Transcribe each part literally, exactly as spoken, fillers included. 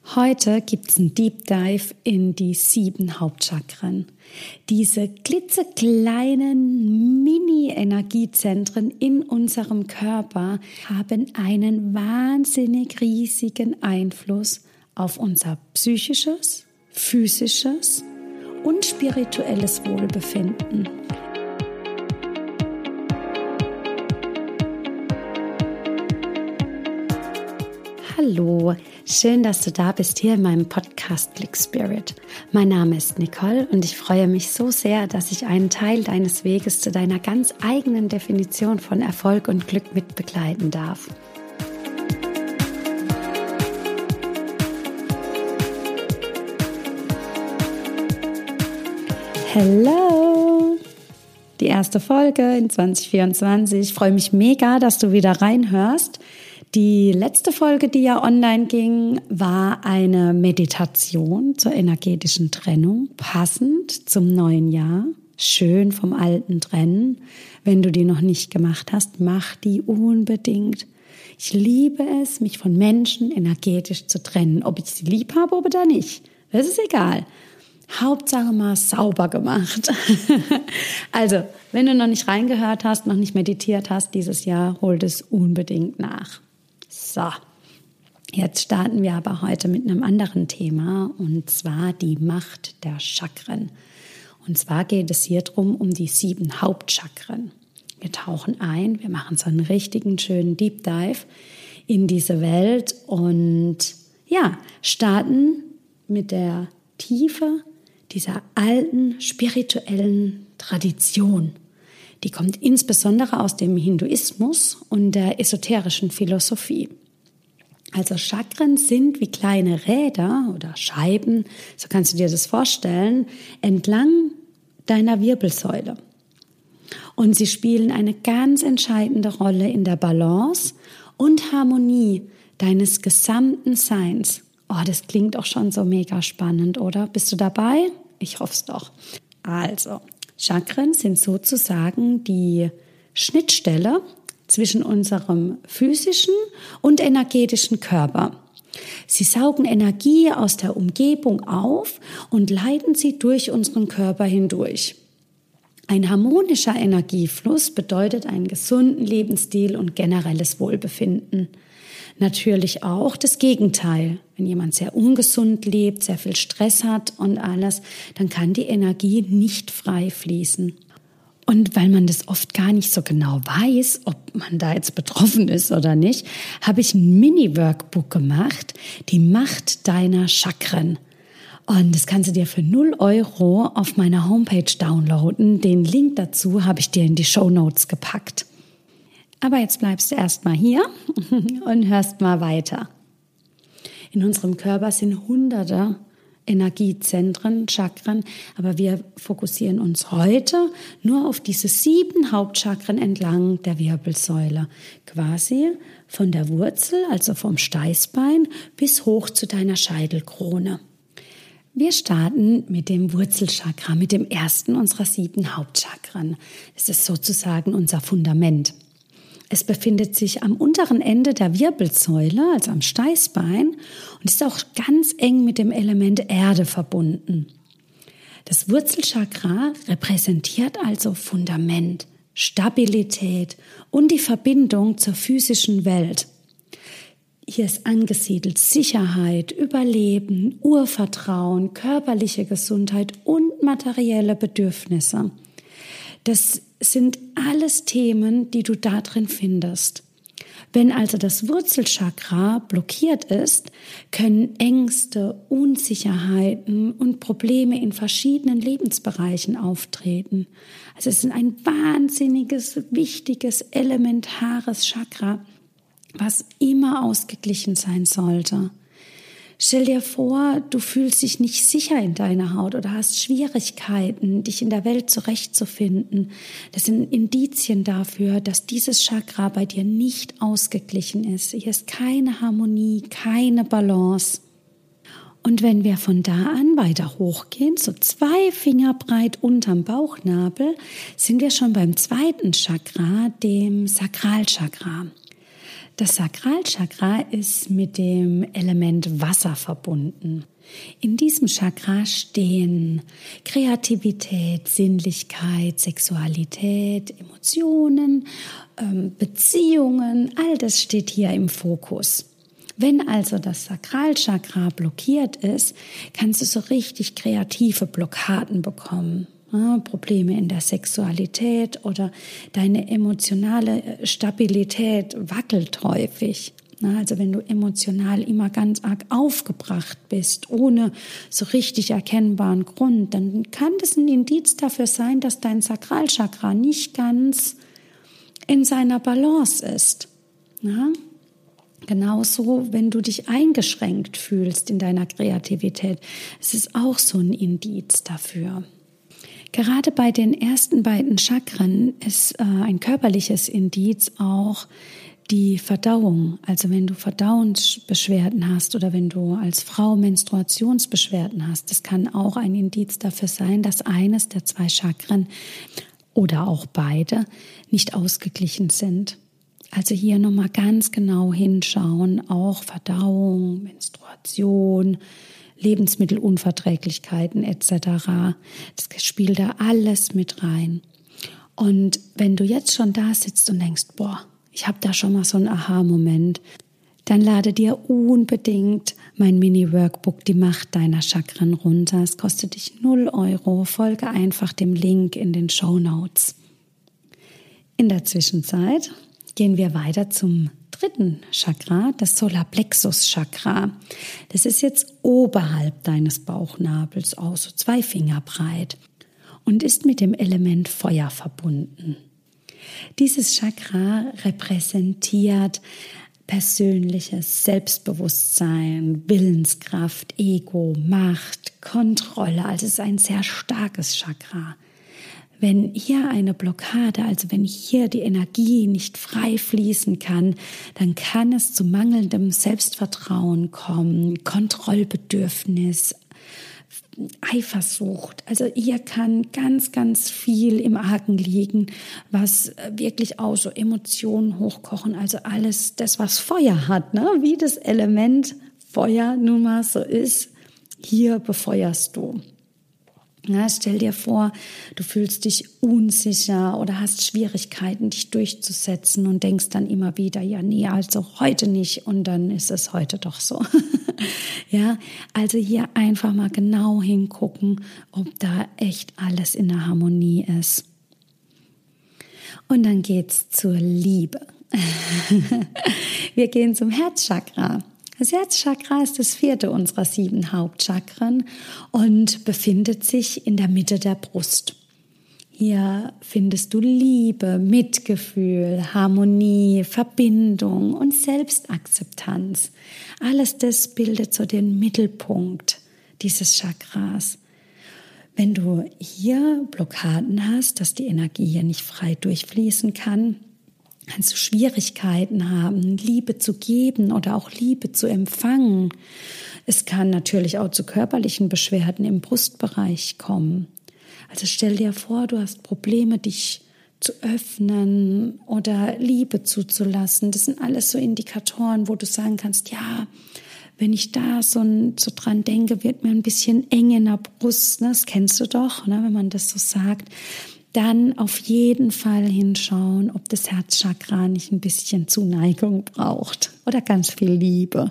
Heute gibt es einen Deep Dive in die sieben Hauptchakren. Diese klitzekleinen Mini-Energiezentren in unserem Körper haben einen wahnsinnig riesigen Einfluss auf unser psychisches, physisches und spirituelles Wohlbefinden. Hallo, schön, dass du da bist hier in meinem Podcast Click Spirit. Mein Name ist Nicole und ich freue mich so sehr, dass ich einen Teil deines Weges zu deiner ganz eigenen Definition von Erfolg und Glück mit begleiten darf. Hello! Die erste Folge in zwanzig vierundzwanzig. Ich freue mich mega, dass du wieder reinhörst. Die letzte Folge, die ja online ging, war eine Meditation zur energetischen Trennung, passend zum neuen Jahr. Schön vom Alten trennen. Wenn du die noch nicht gemacht hast, mach die unbedingt. Ich liebe es, mich von Menschen energetisch zu trennen. Ob ich sie lieb habe oder nicht, das ist egal. Hauptsache mal sauber gemacht. Also, wenn du noch nicht reingehört hast, noch nicht meditiert hast dieses Jahr, hol das unbedingt nach. So, jetzt starten wir aber heute mit einem anderen Thema, und zwar die Macht der Chakren. Und zwar geht es hier drum um die sieben Hauptchakren. Wir tauchen ein, wir machen so einen richtigen schönen Deep Dive in diese Welt und ja, starten mit der Tiefe dieser alten spirituellen Tradition. Die kommt insbesondere aus dem Hinduismus und der esoterischen Philosophie. Also Chakren sind wie kleine Räder oder Scheiben, so kannst du dir das vorstellen, entlang deiner Wirbelsäule. Und sie spielen eine ganz entscheidende Rolle in der Balance und Harmonie deines gesamten Seins. Oh, das klingt auch schon so mega spannend, oder? Bist du dabei? Ich hoffe es doch. Also, Chakren sind sozusagen die Schnittstelle zwischen unserem physischen und energetischen Körper. Sie saugen Energie aus der Umgebung auf und leiten sie durch unseren Körper hindurch. Ein harmonischer Energiefluss bedeutet einen gesunden Lebensstil und generelles Wohlbefinden. Natürlich auch das Gegenteil. Wenn jemand sehr ungesund lebt, sehr viel Stress hat und alles, dann kann die Energie nicht frei fließen. Und weil man das oft gar nicht so genau weiß, ob man da jetzt betroffen ist oder nicht, habe ich ein Mini-Workbook gemacht, die Macht deiner Chakren. Und das kannst du dir für null Euro auf meiner Homepage downloaden. Den Link dazu habe ich dir in die Shownotes gepackt. Aber jetzt bleibst du erstmal hier und hörst mal weiter. In unserem Körper sind hunderte Energiezentren, Chakren, aber wir fokussieren uns heute nur auf diese sieben Hauptchakren entlang der Wirbelsäule. Quasi von der Wurzel, also vom Steißbein, bis hoch zu deiner Scheitelkrone. Wir starten mit dem Wurzelchakra, mit dem ersten unserer sieben Hauptchakren. Es ist sozusagen unser Fundament. Es befindet sich am unteren Ende der Wirbelsäule, also am Steißbein, und ist auch ganz eng mit dem Element Erde verbunden. Das Wurzelchakra repräsentiert also Fundament, Stabilität und die Verbindung zur physischen Welt. Hier ist angesiedelt Sicherheit, Überleben, Urvertrauen, körperliche Gesundheit und materielle Bedürfnisse. Das sind alles Themen, die du da drin findest. Wenn also das Wurzelchakra blockiert ist, können Ängste, Unsicherheiten und Probleme in verschiedenen Lebensbereichen auftreten. Also es ist ein wahnsinniges, wichtiges, elementares Chakra, was immer ausgeglichen sein sollte. Stell dir vor, du fühlst dich nicht sicher in deiner Haut oder hast Schwierigkeiten, dich in der Welt zurechtzufinden. Das sind Indizien dafür, dass dieses Chakra bei dir nicht ausgeglichen ist. Hier ist keine Harmonie, keine Balance. Und wenn wir von da an weiter hochgehen, so zwei Finger breit unterm Bauchnabel, sind wir schon beim zweiten Chakra, dem Sakralchakra. Das Sakralchakra ist mit dem Element Wasser verbunden. In diesem Chakra stehen Kreativität, Sinnlichkeit, Sexualität, Emotionen, Beziehungen, all das steht hier im Fokus. Wenn also das Sakralchakra blockiert ist, kannst du so richtig kreative Blockaden bekommen. Ja, Probleme in der Sexualität oder deine emotionale Stabilität wackelt häufig. Ja, also wenn du emotional immer ganz arg aufgebracht bist, ohne so richtig erkennbaren Grund, dann kann das ein Indiz dafür sein, dass dein Sakralchakra nicht ganz in seiner Balance ist. Ja? Genauso, wenn du dich eingeschränkt fühlst in deiner Kreativität, es ist auch so ein Indiz dafür. Gerade bei den ersten beiden Chakren ist äh, ein körperliches Indiz auch die Verdauung. Also wenn du Verdauungsbeschwerden hast oder wenn du als Frau Menstruationsbeschwerden hast, das kann auch ein Indiz dafür sein, dass eines der zwei Chakren oder auch beide nicht ausgeglichen sind. Also hier nochmal ganz genau hinschauen, auch Verdauung, Menstruation, Lebensmittelunverträglichkeiten et cetera. Das spielt da alles mit rein. Und wenn du jetzt schon da sitzt und denkst, boah, ich habe da schon mal so einen Aha-Moment, dann lade dir unbedingt mein Mini-Workbook Die Macht deiner Chakren runter. Es kostet dich null Euro. Folge einfach dem Link in den Shownotes. In der Zwischenzeit gehen wir weiter zum dritten Chakra, das Solarplexus-Chakra. Das ist jetzt oberhalb deines Bauchnabels, auch so zwei Finger breit und ist mit dem Element Feuer verbunden. Dieses Chakra repräsentiert persönliches Selbstbewusstsein, Willenskraft, Ego, Macht, Kontrolle. Also es ist ein sehr starkes Chakra. Wenn hier eine Blockade, also wenn hier die Energie nicht frei fließen kann, dann kann es zu mangelndem Selbstvertrauen kommen, Kontrollbedürfnis, Eifersucht. Also hier kann ganz, ganz viel im Argen liegen, was wirklich auch so Emotionen hochkochen. Also alles das, was Feuer hat, ne? Wie das Element Feuer nun mal so ist, hier befeuerst du. Ja, stell dir vor, du fühlst dich unsicher oder hast Schwierigkeiten, dich durchzusetzen und denkst dann immer wieder, ja, nee, also heute nicht und dann ist es heute doch so. Ja, also hier einfach mal genau hingucken, ob da echt alles in der Harmonie ist. Und dann geht's zur Liebe. Wir gehen zum Herzchakra. Das Herzchakra ist das vierte unserer sieben Hauptchakren und befindet sich in der Mitte der Brust. Hier findest du Liebe, Mitgefühl, Harmonie, Verbindung und Selbstakzeptanz. Alles das bildet so den Mittelpunkt dieses Chakras. Wenn du hier Blockaden hast, dass die Energie hier nicht frei durchfließen kann, kannst du Schwierigkeiten haben, Liebe zu geben oder auch Liebe zu empfangen. Es kann natürlich auch zu körperlichen Beschwerden im Brustbereich kommen. Also stell dir vor, du hast Probleme, dich zu öffnen oder Liebe zuzulassen. Das sind alles so Indikatoren, wo du sagen kannst, ja, wenn ich da so, so dran denke, wird mir ein bisschen eng in der Brust. Das kennst du doch, ne, wenn man das so sagt. Dann auf jeden Fall hinschauen, ob das Herzchakra nicht ein bisschen Zuneigung braucht oder ganz viel Liebe.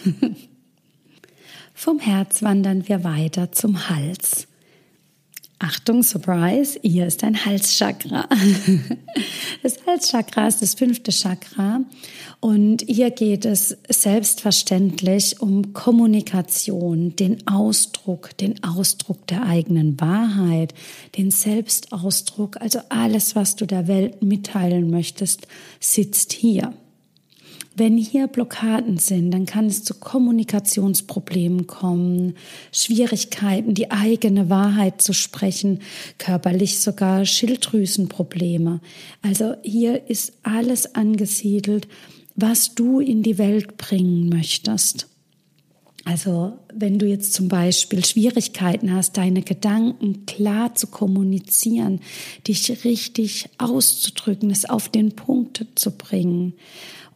Vom Herz wandern wir weiter zum Hals. Achtung, Surprise, hier ist ein Halschakra. Das Halschakra ist das fünfte Chakra und hier geht es selbstverständlich um Kommunikation, den Ausdruck, den Ausdruck der eigenen Wahrheit, den Selbstausdruck, also alles, was du der Welt mitteilen möchtest, sitzt hier. Wenn hier Blockaden sind, dann kann es zu Kommunikationsproblemen kommen, Schwierigkeiten, die eigene Wahrheit zu sprechen, körperlich sogar Schilddrüsenprobleme. Also hier ist alles angesiedelt, was du in die Welt bringen möchtest. Also wenn du jetzt zum Beispiel Schwierigkeiten hast, deine Gedanken klar zu kommunizieren, dich richtig auszudrücken, es auf den Punkt zu bringen,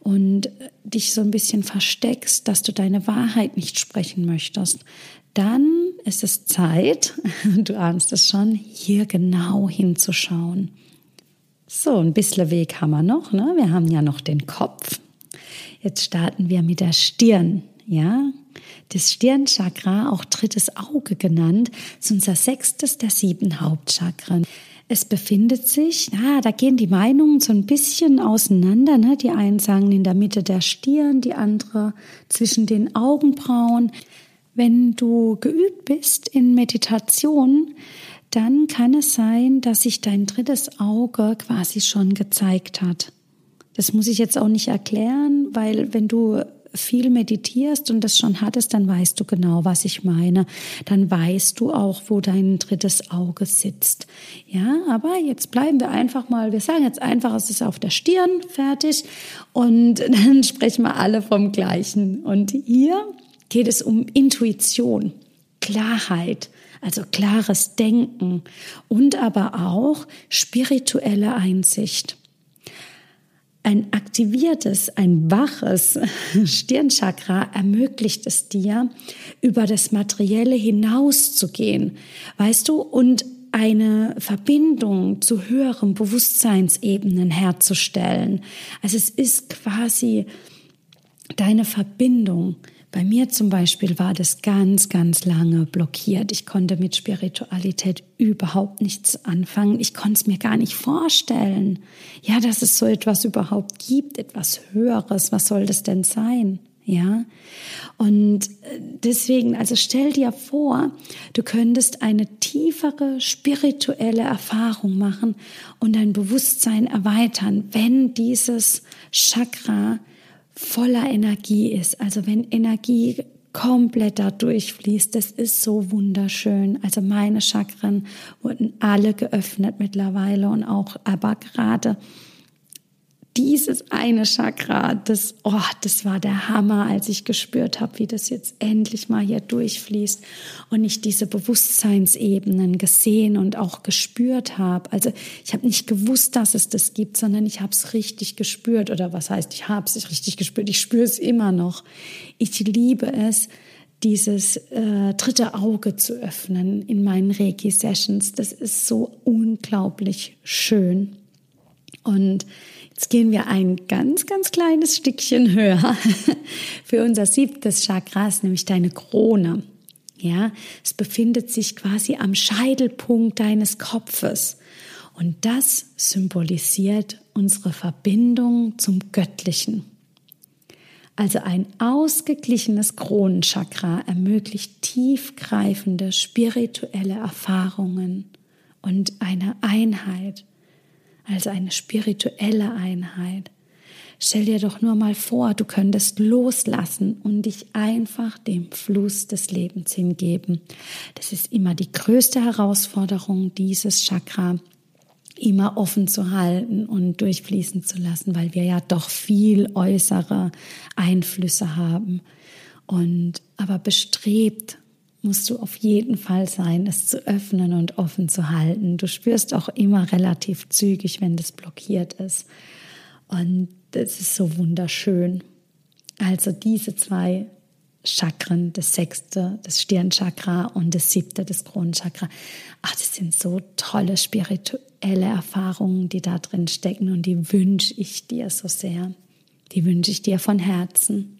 und dich so ein bisschen versteckst, dass du deine Wahrheit nicht sprechen möchtest, dann ist es Zeit, du ahnst es schon, hier genau hinzuschauen. So, ein bisschen Weg haben wir noch, ne? Wir haben ja noch den Kopf. Jetzt starten wir mit der Stirn, ja? Das Stirnchakra, auch drittes Auge genannt, ist unser sechstes der sieben Hauptchakren. Es befindet sich, na, da gehen die Meinungen so ein bisschen auseinander, ne? Die einen sagen in der Mitte der Stirn, die andere zwischen den Augenbrauen. Wenn du geübt bist in Meditation, dann kann es sein, dass sich dein drittes Auge quasi schon gezeigt hat. Das muss ich jetzt auch nicht erklären, weil wenn du viel meditierst und das schon hattest, dann weißt du genau, was ich meine. Dann weißt du auch, wo dein drittes Auge sitzt. Ja, aber jetzt bleiben wir einfach mal, wir sagen jetzt einfach, es ist auf der Stirn, fertig. Und dann sprechen wir alle vom Gleichen. Und hier geht es um Intuition, Klarheit, also klares Denken und aber auch spirituelle Einsicht. Ein aktiviertes, ein waches Stirnchakra ermöglicht es dir, über das Materielle hinauszugehen, weißt du, und eine Verbindung zu höheren Bewusstseinsebenen herzustellen. Also es ist quasi deine Verbindung. Bei mir zum Beispiel war das ganz, ganz lange blockiert. Ich konnte mit Spiritualität überhaupt nichts anfangen. Ich konnte es mir gar nicht vorstellen, ja, dass es so etwas überhaupt gibt, etwas Höheres. Was soll das denn sein? Ja, und deswegen, also stell dir vor, du könntest eine tiefere spirituelle Erfahrung machen und dein Bewusstsein erweitern, wenn dieses Chakra voller Energie ist, also wenn Energie komplett da durchfließt, das ist so wunderschön. Also meine Chakren wurden alle geöffnet mittlerweile und auch, aber gerade dieses eine Chakra, das, oh, das war der Hammer, als ich gespürt habe, wie das jetzt endlich mal hier durchfließt und ich diese Bewusstseinsebenen gesehen und auch gespürt habe. Also ich habe nicht gewusst, dass es das gibt, sondern ich habe es richtig gespürt. Oder was heißt, ich habe es richtig gespürt? Ich spüre es immer noch. Ich liebe es, dieses äh, dritte Auge zu öffnen in meinen Reiki-Sessions. Das ist so unglaublich schön. Und jetzt gehen wir ein ganz, ganz kleines Stückchen höher für unser siebtes Chakra, ist nämlich deine Krone. Ja, es befindet sich quasi am Scheitelpunkt deines Kopfes. Und das symbolisiert unsere Verbindung zum Göttlichen. Also ein ausgeglichenes Kronenchakra ermöglicht tiefgreifende spirituelle Erfahrungen und eine Einheit. Also eine spirituelle Einheit. Stell dir doch nur mal vor, du könntest loslassen und dich einfach dem Fluss des Lebens hingeben. Das ist immer die größte Herausforderung, dieses Chakra immer offen zu halten und durchfließen zu lassen, weil wir ja doch viel äußere Einflüsse haben. Und aber bestrebt musst du auf jeden Fall sein, es zu öffnen und offen zu halten. Du spürst auch immer relativ zügig, wenn das blockiert ist. Und das ist so wunderschön. Also diese zwei Chakren, das sechste, das Stirnchakra und das siebte, das Kronenchakra. Ach, das sind so tolle spirituelle Erfahrungen, die da drin stecken und die wünsche ich dir so sehr. Die wünsche ich dir von Herzen.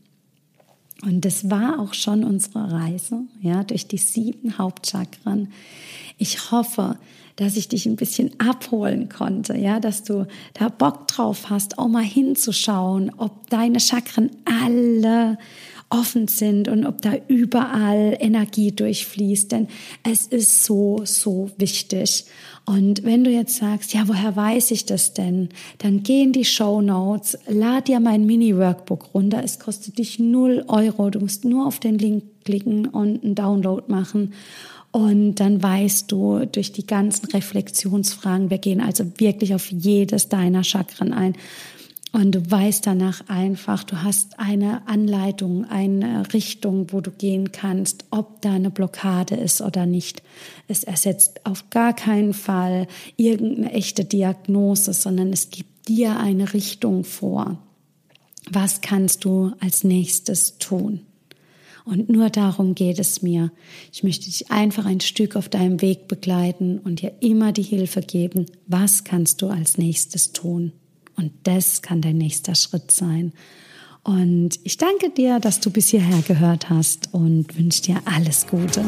Und das war auch schon unsere Reise, ja, durch die sieben Hauptchakren. Ich hoffe, dass ich dich ein bisschen abholen konnte, ja, dass du da Bock drauf hast, auch mal hinzuschauen, ob deine Chakren alle offen sind und ob da überall Energie durchfließt, denn es ist so, so wichtig. Und wenn du jetzt sagst, ja, woher weiß ich das denn? Dann geh in die Shownotes, lad dir mein Mini-Workbook runter. Es kostet dich null Euro. Du musst nur auf den Link klicken und einen Download machen. Und dann weißt du durch die ganzen Reflexionsfragen, wir gehen also wirklich auf jedes deiner Chakren ein. Und du weißt danach einfach, du hast eine Anleitung, eine Richtung, wo du gehen kannst, ob da eine Blockade ist oder nicht. Es ersetzt auf gar keinen Fall irgendeine echte Diagnose, sondern es gibt dir eine Richtung vor. Was kannst du als nächstes tun? Und nur darum geht es mir. Ich möchte dich einfach ein Stück auf deinem Weg begleiten und dir immer die Hilfe geben. Was kannst du als nächstes tun? Und das kann dein nächster Schritt sein. Und ich danke dir, dass du bis hierher gehört hast und wünsche dir alles Gute.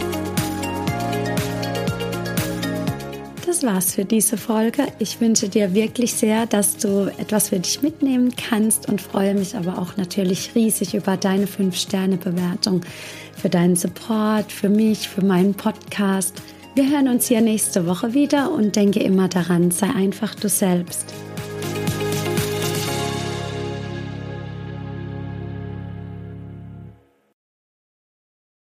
Das war's für diese Folge. Ich wünsche dir wirklich sehr, dass du etwas für dich mitnehmen kannst und freue mich aber auch natürlich riesig über deine fünf Sterne Bewertung, für deinen Support, für mich, für meinen Podcast. Wir hören uns hier nächste Woche wieder und denke immer daran, sei einfach du selbst.